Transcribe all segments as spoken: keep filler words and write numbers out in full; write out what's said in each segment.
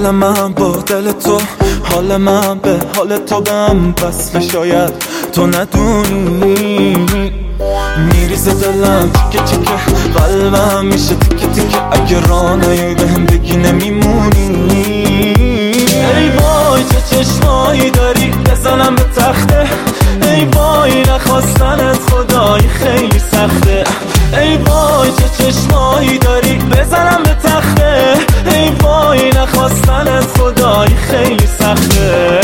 دل من با دل تو، حال من به حال تو به هم وصل، شاید تو ندونی میریزه دلم تیکه تیکه، قلبم میشه تیکه تیکه، اگه راه نیای بهم بگی نمیمونی. ای وای چه چشمایی داری بزنم به تخته، ای وای نخواستنت خدایی خیلی سخته، ای وای چه چشمایی داری بزنم به تخته، ای وای نخواستنت خدایی خیلی سخته.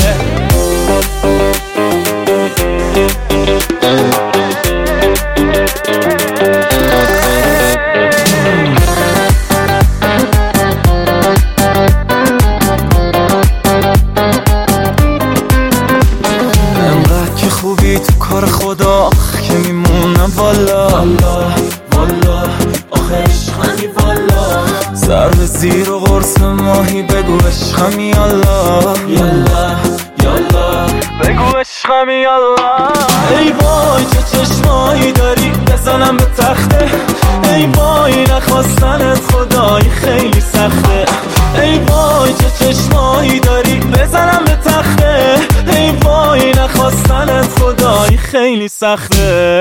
خوبی تو کار خدا که میمونم والا والا والا، آخه عشقمی والا، سر به زیر و قرص ماهی بگو عشقمی یالا یالا یالا، بگو عشقمی یالا. ای وای چه چشمایی داری بزنم به تخته، ای وای نخواستنت خدایی خیلی سخته، ای وای چه چشمایی داری بزنم به تخته، ای وای نخواستنت خدایی خیلی سخته.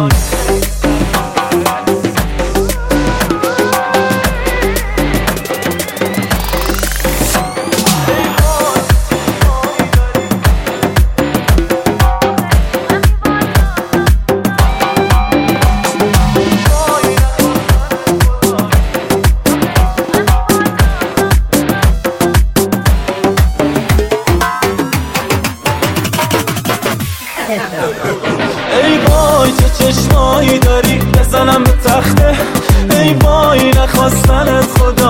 ای وای چه چشمایی داری بزنم به تخته، ای وای نخواستنت خدا